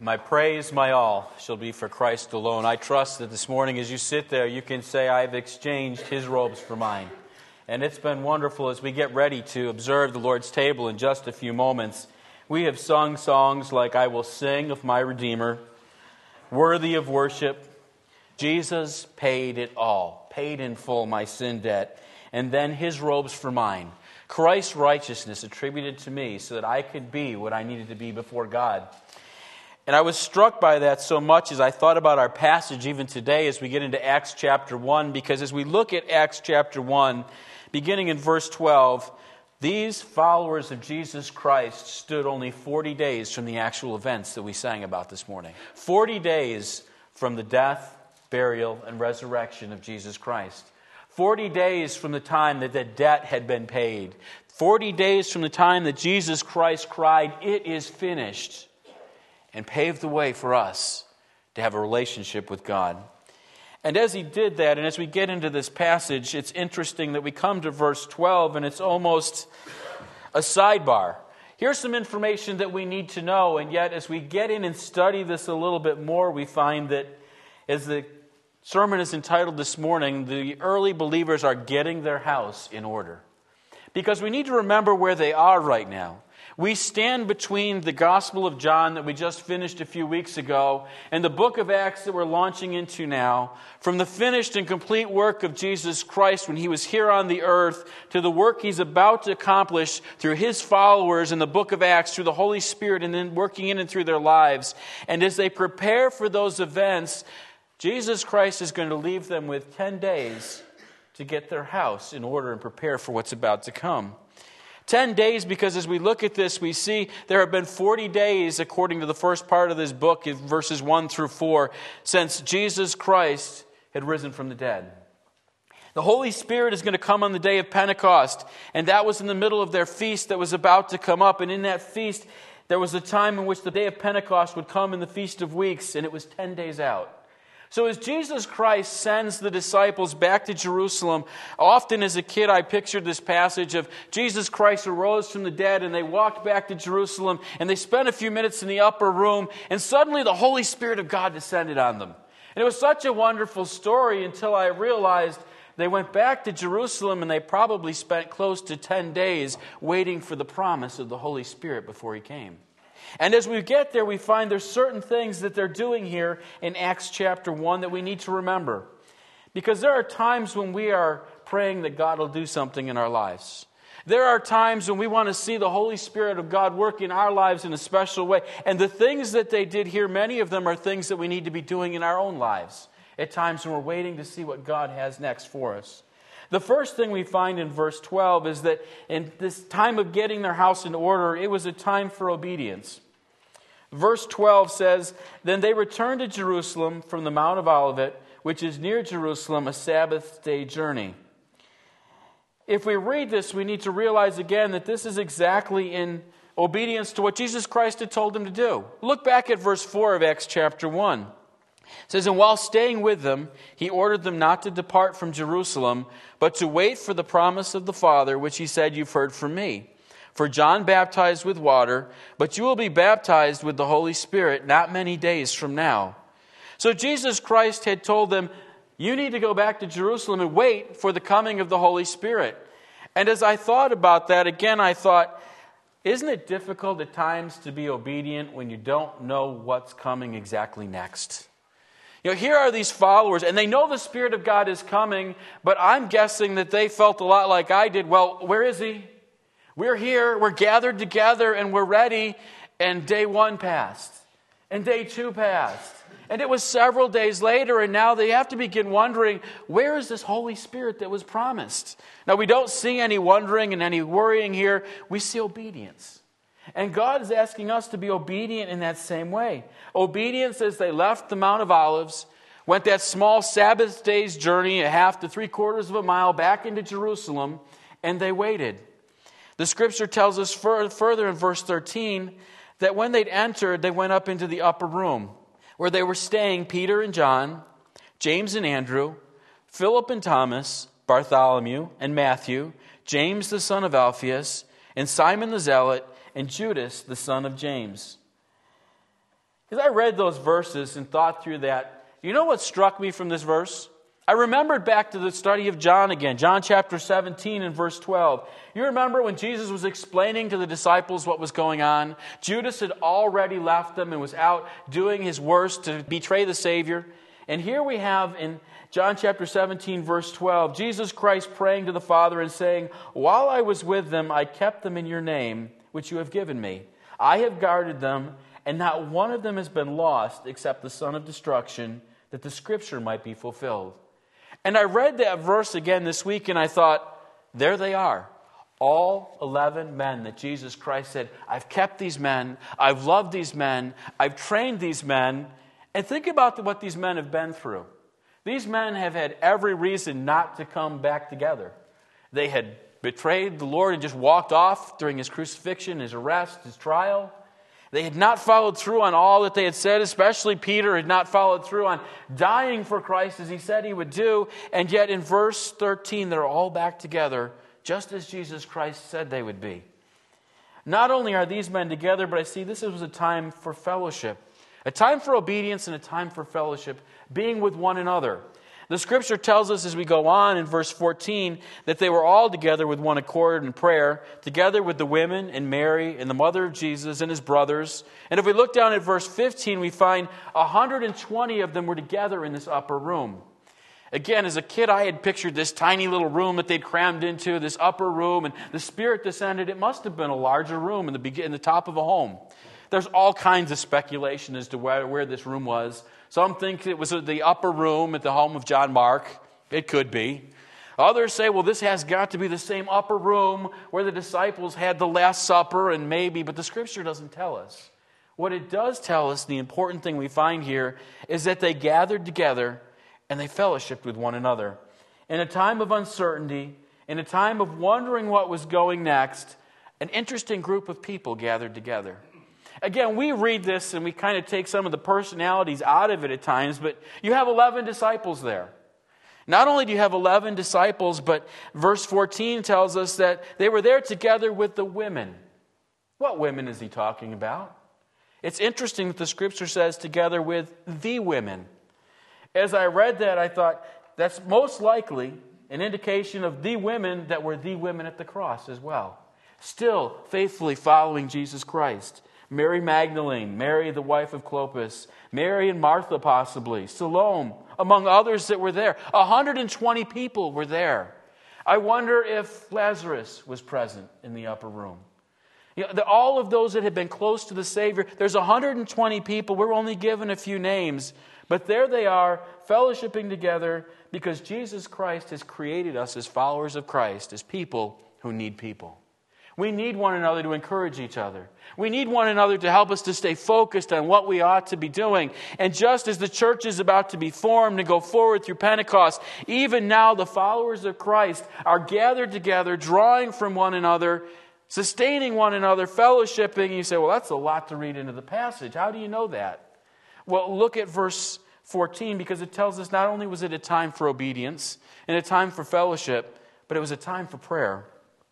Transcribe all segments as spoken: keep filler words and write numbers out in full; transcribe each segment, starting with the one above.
My praise, my all, shall be for Christ alone. I trust that this morning as you sit there, you can say, I've exchanged His robes for mine. And it's been wonderful as we get ready to observe the Lord's table in just a few moments. We have sung songs like, I will sing of my Redeemer, worthy of worship. Jesus paid it all, paid in full my sin debt, and then His robes for mine. Christ's righteousness attributed to me so that I could be what I needed to be before God. And I was struck by that so much as I thought about our passage even today as we get into Acts chapter one, because as we look at Acts chapter one, beginning in verse twelve, these followers of Jesus Christ stood only forty days from the actual events that we sang about this morning. forty days from the death, burial, and resurrection of Jesus Christ. forty days from the time that the debt had been paid. forty days from the time that Jesus Christ cried, "It is finished," and paved the way for us to have a relationship with God. And as He did that, and as we get into this passage, it's interesting that we come to verse twelve, and it's almost a sidebar. Here's some information that we need to know, and yet as we get in and study this a little bit more, we find that as the sermon is entitled this morning, the early believers are getting their house in order. Because we need to remember where they are right now. We stand between the Gospel of John that we just finished a few weeks ago and the book of Acts that we're launching into now, from the finished and complete work of Jesus Christ when He was here on the earth to the work He's about to accomplish through His followers in the book of Acts through the Holy Spirit and then working in and through their lives. And as they prepare for those events, Jesus Christ is going to leave them with ten days to get their house in order and prepare for what's about to come. Ten days, because as we look at this, we see there have been forty days, according to the first part of this book, in verses one through four, since Jesus Christ had risen from the dead. The Holy Spirit is going to come on the day of Pentecost, and that was in the middle of their feast that was about to come up. And in that feast, there was a time in which the day of Pentecost would come in the Feast of Weeks, and it was ten days out. So as Jesus Christ sends the disciples back to Jerusalem, often as a kid I pictured this passage of Jesus Christ arose from the dead and they walked back to Jerusalem and they spent a few minutes in the upper room and suddenly the Holy Spirit of God descended on them. And it was such a wonderful story until I realized they went back to Jerusalem and they probably spent close to ten days waiting for the promise of the Holy Spirit before He came. And as we get there, we find there's certain things that they're doing here in Acts chapter one that we need to remember. Because there are times when we are praying that God will do something in our lives. There are times when we want to see the Holy Spirit of God work in our lives in a special way. And the things that they did here, many of them are things that we need to be doing in our own lives. At times when we're waiting to see what God has next for us. The first thing we find in verse twelve is that in this time of getting their house in order, it was a time for obedience. Verse twelve says, Then they returned to Jerusalem from the Mount of Olivet, which is near Jerusalem, a Sabbath day journey. If we read this, we need to realize again that this is exactly in obedience to what Jesus Christ had told them to do. Look back at verse four of Acts chapter one. It says, And while staying with them, He ordered them not to depart from Jerusalem, but to wait for the promise of the Father, which He said, You've heard from me. For John baptized with water, but you will be baptized with the Holy Spirit not many days from now. So Jesus Christ had told them, you need to go back to Jerusalem and wait for the coming of the Holy Spirit. And as I thought about that, again, I thought, isn't it difficult at times to be obedient when you don't know what's coming exactly next? You know, here are these followers, and they know the Spirit of God is coming, but I'm guessing that they felt a lot like I did. Well, where is He? We're here, we're gathered together, and we're ready, and day one passed, and day two passed, and it was several days later, and now they have to begin wondering, where is this Holy Spirit that was promised? Now, we don't see any wondering and any worrying here. We see obedience. And God is asking us to be obedient in that same way. Obedience as they left the Mount of Olives, went that small Sabbath day's journey, a half to three quarters of a mile back into Jerusalem, and they waited. The Scripture tells us further in verse thirteen that when they'd entered, they went up into the upper room where they were staying, Peter and John, James and Andrew, Philip and Thomas, Bartholomew and Matthew, James the son of Alphaeus, and Simon the Zealot, and Judas the son of James. As I read those verses and thought through that, you know what struck me from this verse? I remembered back to the study of John again, John chapter seventeen and verse twelve. You remember when Jesus was explaining to the disciples what was going on? Judas had already left them and was out doing his worst to betray the Savior. And here we have in John chapter seventeen, verse twelve, Jesus Christ praying to the Father and saying, "While I was with them, I kept them in your name, which you have given me. I have guarded them, and not one of them has been lost except the son of destruction, that the scripture might be fulfilled." And I read that verse again this week, and I thought, there they are. All eleven men that Jesus Christ said, I've kept these men, I've loved these men, I've trained these men. And think about what these men have been through. These men have had every reason not to come back together. They had betrayed the Lord and just walked off during his crucifixion, his arrest, his trial. They had not followed through on all that they had said, especially Peter had not followed through on dying for Christ as he said he would do. And yet in verse thirteen, they're all back together, just as Jesus Christ said they would be. Not only are these men together, but I see this was a time for fellowship. A time for obedience and a time for fellowship, being with one another. The scripture tells us as we go on in verse fourteen that they were all together with one accord in prayer, together with the women and Mary and the mother of Jesus and his brothers. And if we look down at verse fifteen, we find one hundred twenty of them were together in this upper room. Again, as a kid, I had pictured this tiny little room that they'd crammed into, this upper room, and the Spirit descended. It must have been a larger room in the, begin- in the top of a home. There's all kinds of speculation as to where, where this room was. Some think it was the upper room at the home of John Mark. It could be. Others say, well, this has got to be the same upper room where the disciples had the Last Supper, and maybe, but the Scripture doesn't tell us. What it does tell us, the important thing we find here, is that they gathered together and they fellowshiped with one another. In a time of uncertainty, in a time of wondering what was going next, an interesting group of people gathered together. Again, we read this and we kind of take some of the personalities out of it at times, but you have eleven disciples there. Not only do you have eleven disciples, but verse fourteen tells us that they were there together with the women. What women is he talking about? It's interesting that the scripture says together with the women. As I read that, I thought that's most likely an indication of the women that were the women at the cross as well. Still faithfully following Jesus Christ. Mary Magdalene, Mary the wife of Clopas, Mary and Martha possibly, Salome, among others that were there. one hundred twenty people were there. I wonder if Lazarus was present in the upper room. You know, the, all of those that had been close to the Savior, there's one hundred twenty people. We're only given a few names. But there they are, fellowshipping together because Jesus Christ has created us as followers of Christ, as people who need people. We need one another to encourage each other. We need one another to help us to stay focused on what we ought to be doing. And just as the church is about to be formed and go forward through Pentecost, even now the followers of Christ are gathered together, drawing from one another, sustaining one another, fellowshipping. And you say, well, that's a lot to read into the passage. How do you know that? Well, look at verse fourteen, because it tells us not only was it a time for obedience and a time for fellowship, but it was a time for prayer.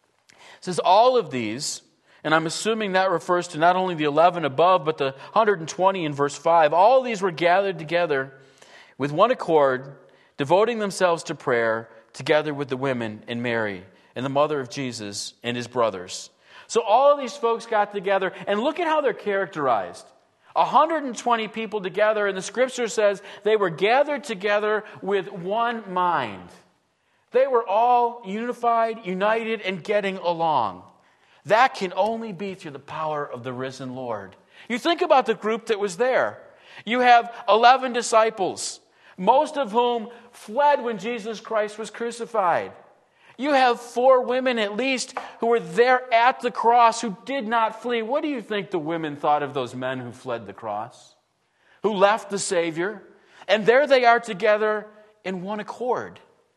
It says all of these, and I'm assuming that refers to not only the eleven above, but the one hundred twenty in verse five. All of these were gathered together with one accord, devoting themselves to prayer, together with the women and Mary and the mother of Jesus and his brothers. So all of these folks got together, and look at how they're characterized. one hundred twenty people together, and the scripture says they were gathered together with one mind. They were all unified, united, and getting along. That can only be through the power of the risen Lord. You think about the group that was there. You have eleven disciples, most of whom fled when Jesus Christ was crucified. You have four women at least who were there at the cross who did not flee. What do you think the women thought of those men who fled the cross? Who left the Savior? And there they are together in one accord.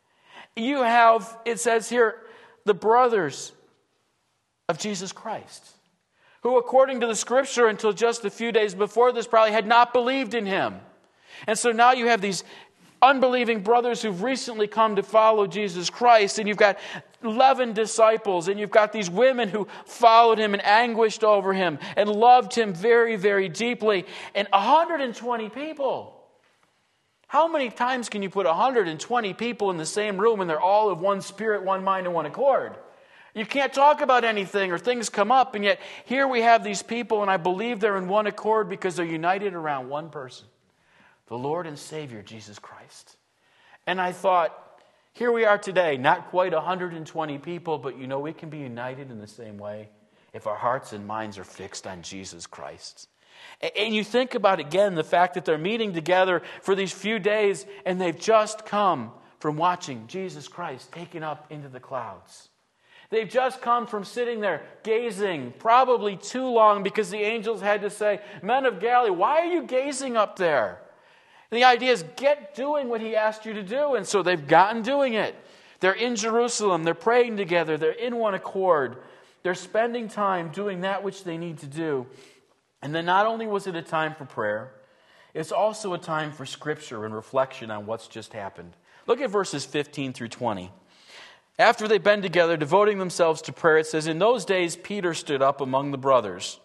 You have, it says here, the brothers of Jesus Christ, who according to the scripture until just a few days before this probably had not believed in him. And so now you have these unbelieving brothers who've recently come to follow Jesus Christ, and you've got eleven disciples, and you've got these women who followed him and anguished over him and loved him very, very deeply, and one hundred twenty people. How many times can you put one hundred twenty people in the same room and they're all of one spirit, one mind, and one accord? You can't talk about anything or things come up, and yet here we have these people, and I believe they're in one accord because they're united around one person, the Lord and Savior, Jesus Christ. And I thought, here we are today, not quite one hundred twenty people, but you know, we can be united in the same way if our hearts and minds are fixed on Jesus Christ. And you think about, again, the fact that they're meeting together for these few days, and they've just come from watching Jesus Christ taken up into the clouds. They've just come from sitting there gazing, probably too long, because the angels had to say, "Men of Galilee, why are you gazing up there?" And the idea is, get doing what he asked you to do. And so they've gotten doing it. They're in Jerusalem. They're praying together. They're in one accord. They're spending time doing that which they need to do. And then not only was it a time for prayer, it's also a time for Scripture and reflection on what's just happened. Look at verses fifteen through twenty. After they've been together, devoting themselves to prayer, it says, "In those days Peter stood up among the brothers."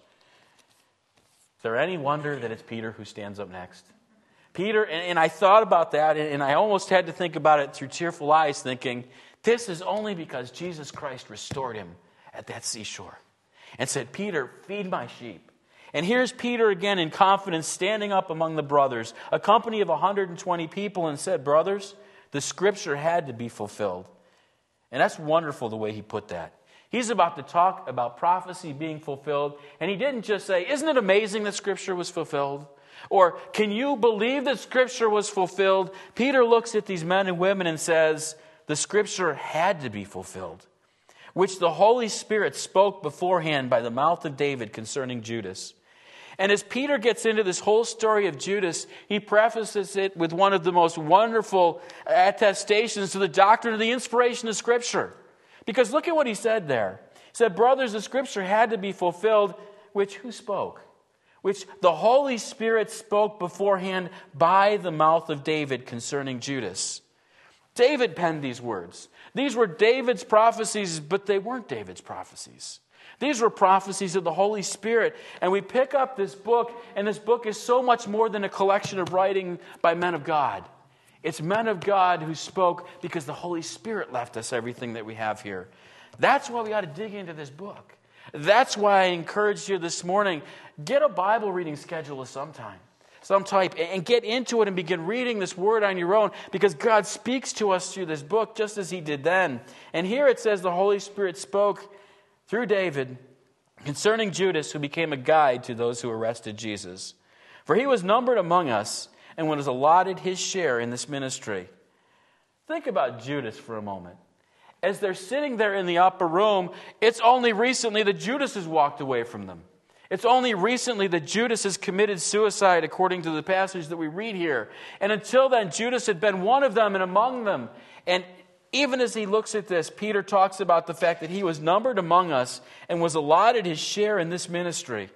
Is there any wonder that it's Peter who stands up next? Peter, and, and I thought about that, and, and I almost had to think about it through tearful eyes, thinking, this is only because Jesus Christ restored him at that seashore and said, "Peter, feed my sheep." And here's Peter again in confidence, standing up among the brothers, a company of one hundred twenty people, and said, "Brothers, the Scripture had to be fulfilled." And that's wonderful the way he put that. He's about to talk about prophecy being fulfilled, and he didn't just say, "Isn't it amazing that Scripture was fulfilled?" Or, "Can you believe that Scripture was fulfilled?" Peter looks at these men and women and says, the Scripture had to be fulfilled, which the Holy Spirit spoke beforehand by the mouth of David concerning Judas. And as Peter gets into this whole story of Judas, he prefaces it with one of the most wonderful attestations to the doctrine of the inspiration of Scripture. Because look at what he said there. He said, "Brothers, the Scripture had to be fulfilled," which who spoke? Which the Holy Spirit spoke beforehand by the mouth of David concerning Judas. David penned these words. These were David's prophecies, but they weren't David's prophecies. These were prophecies of the Holy Spirit. And we pick up this book, and this book is so much more than a collection of writing by men of God. It's men of God who spoke because the Holy Spirit left us everything that we have here. That's why we ought to dig into this book. That's why I encourage you this morning, get a Bible reading schedule of some time, some type, and get into it and begin reading this word on your own, because God speaks to us through this book just as he did then. And here it says the Holy Spirit spoke through David concerning Judas, who became a guide to those who arrested Jesus. For he was numbered among us and was allotted his share in this ministry. Think about Judas for a moment. As they're sitting there in the upper room, it's only recently that Judas has walked away from them. It's only recently that Judas has committed suicide, according to the passage that we read here. And until then, Judas had been one of them and among them. And even as he looks at this, Peter talks about the fact that he was numbered among us and was allotted his share in this ministry.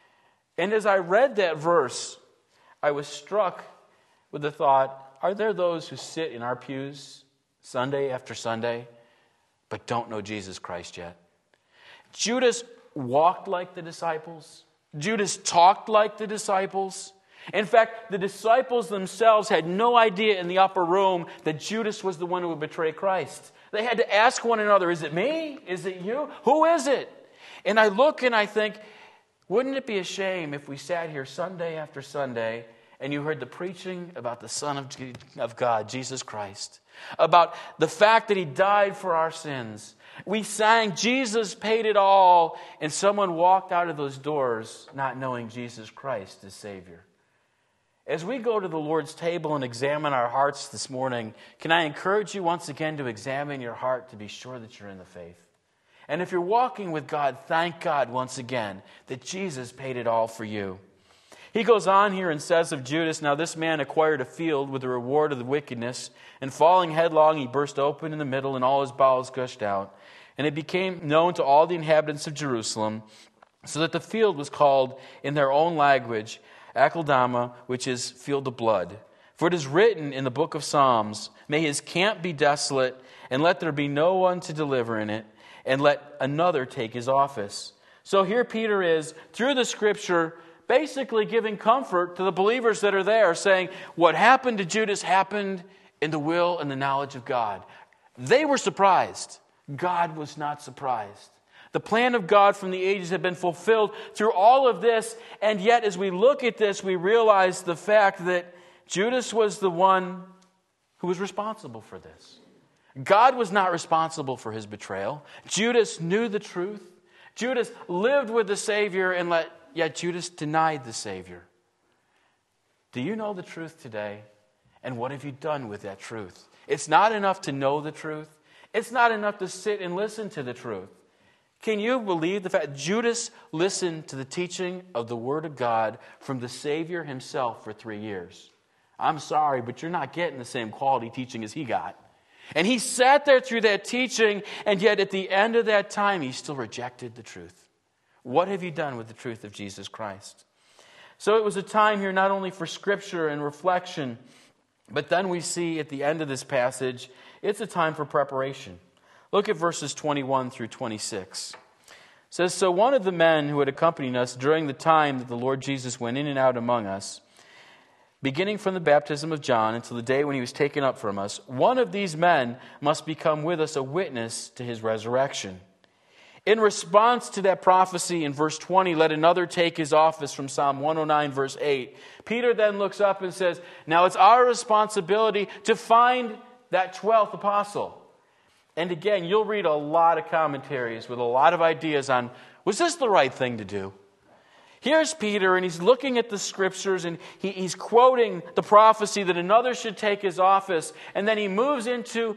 And as I read that verse, I was struck with the thought, are there those who sit in our pews Sunday after Sunday but don't know Jesus Christ yet? Judas walked like the disciples. Judas talked like the disciples. In fact, the disciples themselves had no idea in the upper room that Judas was the one who would betray Christ. They had to ask one another, is it me? Is it you? Who is it? And I look and I think, wouldn't it be a shame if we sat here Sunday after Sunday and you heard the preaching about the Son of, of God, Jesus Christ, about the fact that he died for our sins. We sang, Jesus paid it all, and someone walked out of those doors not knowing Jesus Christ as Savior. As we go to the Lord's table and examine our hearts this morning, can I encourage you once again to examine your heart to be sure that you're in the faith? And if you're walking with God, thank God once again that Jesus paid it all for you. He goes on here and says of Judas, "Now this man acquired a field with the reward of the wickedness, and falling headlong he burst open in the middle, and all his bowels gushed out. And it became known to all the inhabitants of Jerusalem, so that the field was called in their own language Akeldama, which is field of blood. For it is written in the book of Psalms, may his camp be desolate, and let there be no one to deliver in it, and let another take his office. So here Peter is, through the Scripture, basically giving comfort to the believers that are there, saying what happened to Judas happened in the will and the knowledge of God. They were surprised. God was not surprised. The plan of God from the ages had been fulfilled through all of this, and yet as we look at this, we realize the fact that Judas was the one who was responsible for this. God was not responsible for his betrayal. Judas knew the truth. Judas lived with the Savior, and let, yet Judas denied the Savior. Do you know the truth today? And what have you done with that truth? It's not enough to know the truth. It's not enough to sit and listen to the truth. Can you believe the fact Judas listened to the teaching of the Word of God from the Savior himself for three years? I'm sorry, but you're not getting the same quality teaching as he got. And he sat there through that teaching, and yet at the end of that time, he still rejected the truth. What have you done with the truth of Jesus Christ? So it was a time here not only for Scripture and reflection, but then we see at the end of this passage, it's a time for preparation. Look at verses twenty-one through twenty-six. It says, so one of the men who had accompanied us during the time that the Lord Jesus went in and out among us, beginning from the baptism of John until the day when he was taken up from us, one of these men must become with us a witness to his resurrection. In response to that prophecy in verse twenty, let another take his office from Psalm one oh nine, verse eight. Peter then looks up and says, now it's our responsibility to find that twelfth apostle. And again, you'll read a lot of commentaries with a lot of ideas on, was this the right thing to do? Here's Peter, and he's looking at the Scriptures, and he, he's quoting the prophecy that another should take his office, and then he moves into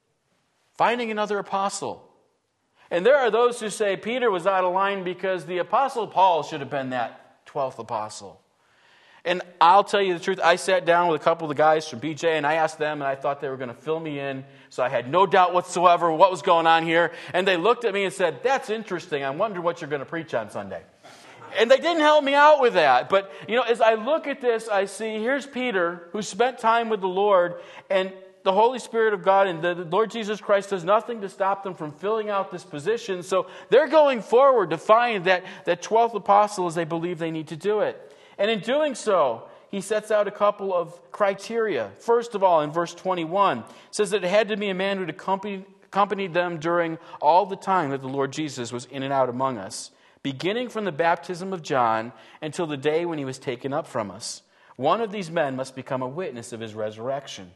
finding another apostle. And there are those who say Peter was out of line because the Apostle Paul should have been that twelfth apostle. And I'll tell you the truth, I sat down with a couple of the guys from B J, and I asked them, and I thought they were going to fill me in, so I had no doubt whatsoever what was going on here. And they looked at me and said, that's interesting, I wonder what you're going to preach on Sunday. And they didn't help me out with that. But, you know, as I look at this, I see here's Peter, who spent time with the Lord, and the Holy Spirit of God and the Lord Jesus Christ does nothing to stop them from filling out this position. So they're going forward to find that, that twelfth apostle as they believe they need to do it. And in doing so, he sets out a couple of criteria. First of all, in verse twenty-one, it says that it had to be a man who had accompanied, accompanied them during all the time that the Lord Jesus was in and out among us, beginning from the baptism of John until the day when he was taken up from us. One of these men must become a witness of his resurrection.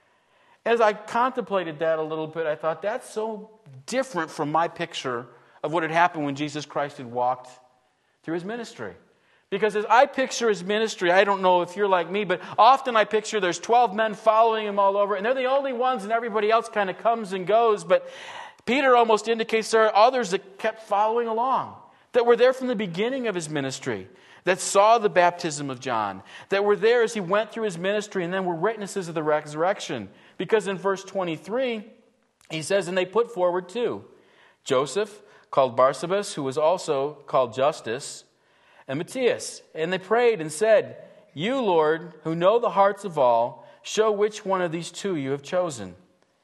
As I contemplated that a little bit, I thought that's so different from my picture of what had happened when Jesus Christ had walked through his ministry. Because as I picture his ministry, I don't know if you're like me, but often I picture there's twelve men following him all over, and they're the only ones, and everybody else kind of comes and goes. But Peter almost indicates there are others that kept following along, that were there from the beginning of his ministry, that saw the baptism of John, that were there as he went through his ministry, and then were witnesses of the resurrection. Because in verse twenty-three, he says, and they put forward two, Joseph, called Barsabas, who was also called Justus, and Matthias. And they prayed and said, you, Lord, who know the hearts of all, show which one of these two you have chosen.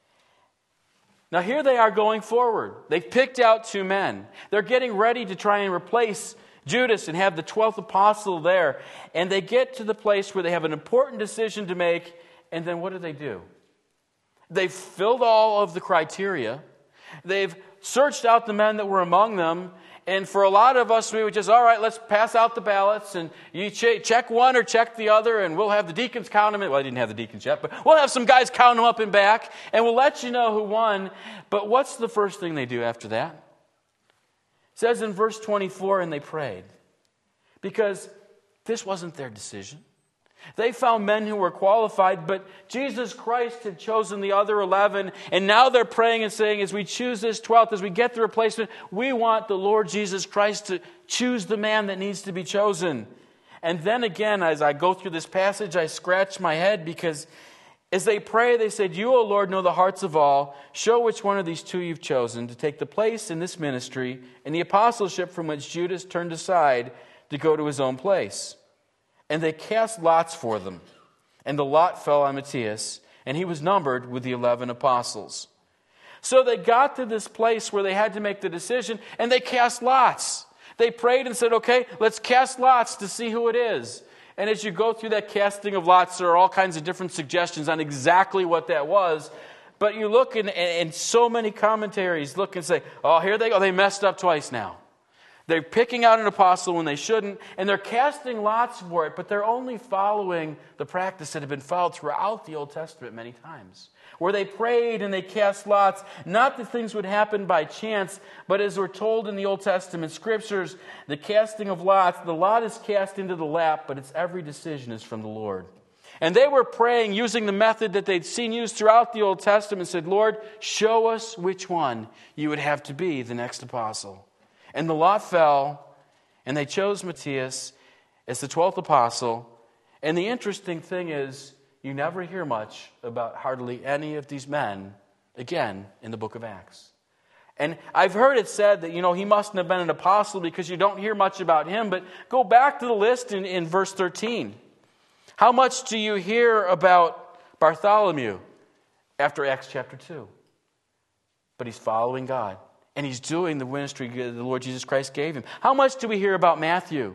Now here they are going forward. They've picked out two men. They're getting ready to try and replace Judas and have the twelfth apostle there. And they get to the place where they have an important decision to make. And then what do they do? They've filled all of the criteria. They've searched out the men that were among them. And for a lot of us, we would just, all right, let's pass out the ballots. And you ch- check one or check the other. And we'll have the deacons count them in. Well, I didn't have the deacons yet. But we'll have some guys count them up and back. And we'll let you know who won. But what's the first thing they do after that? It says in verse twenty-four, and they prayed. Because this wasn't their decision. They found men who were qualified, but Jesus Christ had chosen the other eleven, and now they're praying and saying, as we choose this twelfth, as we get the replacement, we want the Lord Jesus Christ to choose the man that needs to be chosen. And then again, as I go through this passage, I scratch my head because as they pray, they said, you, O Lord, know the hearts of all. Show which one of these two you've chosen to take the place in this ministry and the apostleship from which Judas turned aside to go to his own place. And they cast lots for them. And the lot fell on Matthias, and he was numbered with the eleven apostles. So they got to this place where they had to make the decision, and they cast lots. They prayed and said, okay, let's cast lots to see who it is. And as you go through that casting of lots, there are all kinds of different suggestions on exactly what that was. But you look, and, and so many commentaries look and say, oh, here they go. They messed up twice now. They're picking out an apostle when they shouldn't, and they're casting lots for it, but they're only following the practice that had been followed throughout the Old Testament many times, where they prayed and they cast lots, not that things would happen by chance, but as we're told in the Old Testament scriptures, the casting of lots, the lot is cast into the lap, but it's every decision is from the Lord. And they were praying using the method that they'd seen used throughout the Old Testament, said, Lord, show us which one you would have to be the next apostle. And the lot fell, and they chose Matthias as the twelfth apostle. And the interesting thing is, you never hear much about hardly any of these men again in the book of Acts. And I've heard it said that, you know, he mustn't have been an apostle because you don't hear much about him. But go back to the list in, in verse thirteen. How much do you hear about Bartholomew after Acts chapter two? But he's following God. And he's doing the ministry the Lord Jesus Christ gave him. How much do we hear about Matthew?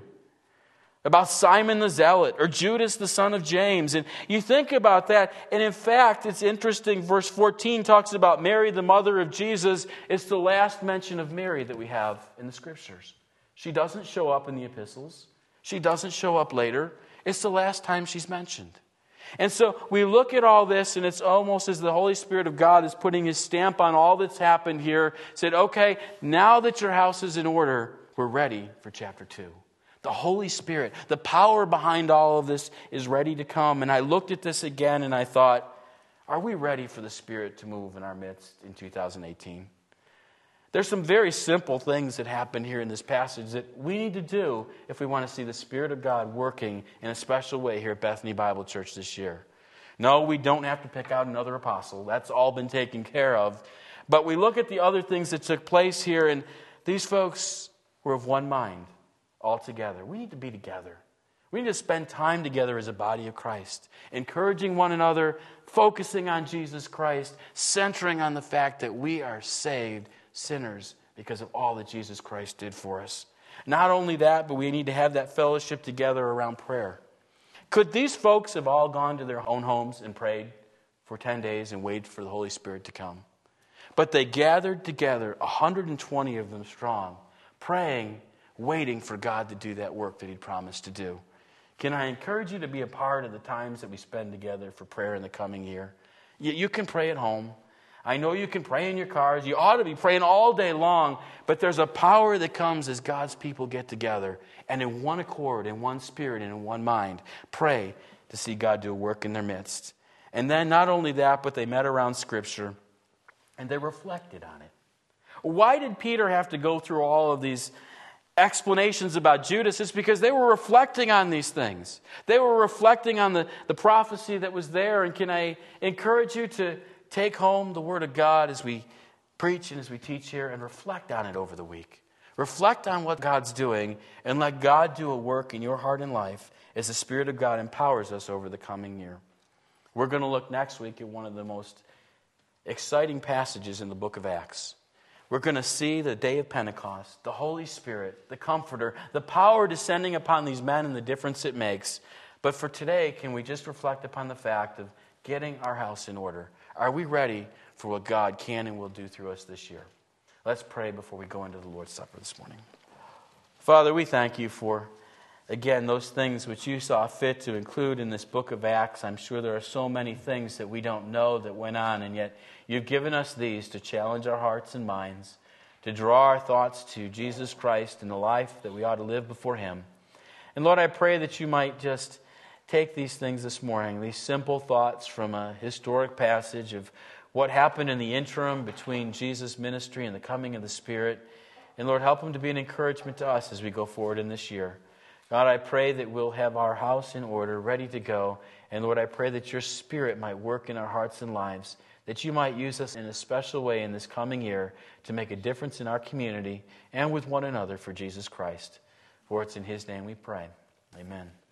About Simon the Zealot, or Judas the son of James? And you think about that, and in fact, it's interesting, verse fourteen talks about Mary, the mother of Jesus. It's the last mention of Mary that we have in the Scriptures. She doesn't show up in the epistles. She doesn't show up later. It's the last time she's mentioned. And so we look at all this, and it's almost as the Holy Spirit of God is putting His stamp on all that's happened here. Said, okay, now that your house is in order, we're ready for chapter two. The Holy Spirit, the power behind all of this is ready to come. And I looked at this again, and I thought, are we ready for the Spirit to move in our midst in two thousand eighteen? There's some very simple things that happen here in this passage that we need to do if we want to see the Spirit of God working in a special way here at Bethany Bible Church this year. No, we don't have to pick out another apostle. That's all been taken care of. But we look at the other things that took place here, and these folks were of one mind, all together. We need to be together. We need to spend time together as a body of Christ, encouraging one another, focusing on Jesus Christ, centering on the fact that we are saved sinners because of all that Jesus Christ did for us. Not only that, but we need to have that fellowship together around prayer. Could these folks have all gone to their own homes and prayed for ten days and waited for the Holy Spirit to come? But they gathered together, one hundred twenty of them strong, praying, waiting for God to do that work that He'd promised to do. Can I encourage you to be a part of the times that we spend together for prayer in the coming year? You, you can pray at home. I know you can pray in your cars. You ought to be praying all day long. But there's a power that comes as God's people get together and in one accord, in one spirit, and in one mind, pray to see God do a work in their midst. And then not only that, but they met around Scripture and they reflected on it. Why did Peter have to go through all of these explanations about Judas? It's because they were reflecting on these things. They were reflecting on the, the prophecy that was there. And can I encourage you to take home the Word of God as we preach and as we teach here and reflect on it over the week. Reflect on what God's doing and let God do a work in your heart and life as the Spirit of God empowers us over the coming year. We're going to look next week at one of the most exciting passages in the book of Acts. We're going to see the day of Pentecost, the Holy Spirit, the Comforter, the power descending upon these men and the difference it makes. But for today, can we just reflect upon the fact of getting our house in order? Are we ready for what God can and will do through us this year? Let's pray before we go into the Lord's Supper this morning. Father, we thank you for, again, those things which you saw fit to include in this book of Acts. I'm sure there are so many things that we don't know that went on, and yet you've given us these to challenge our hearts and minds, to draw our thoughts to Jesus Christ and the life that we ought to live before Him. And Lord, I pray that you might just take these things this morning, these simple thoughts from a historic passage of what happened in the interim between Jesus' ministry and the coming of the Spirit. And Lord, help them to be an encouragement to us as we go forward in this year. God, I pray that we'll have our house in order, ready to go. And Lord, I pray that your Spirit might work in our hearts and lives, that you might use us in a special way in this coming year to make a difference in our community and with one another for Jesus Christ. For it's in His name we pray. Amen.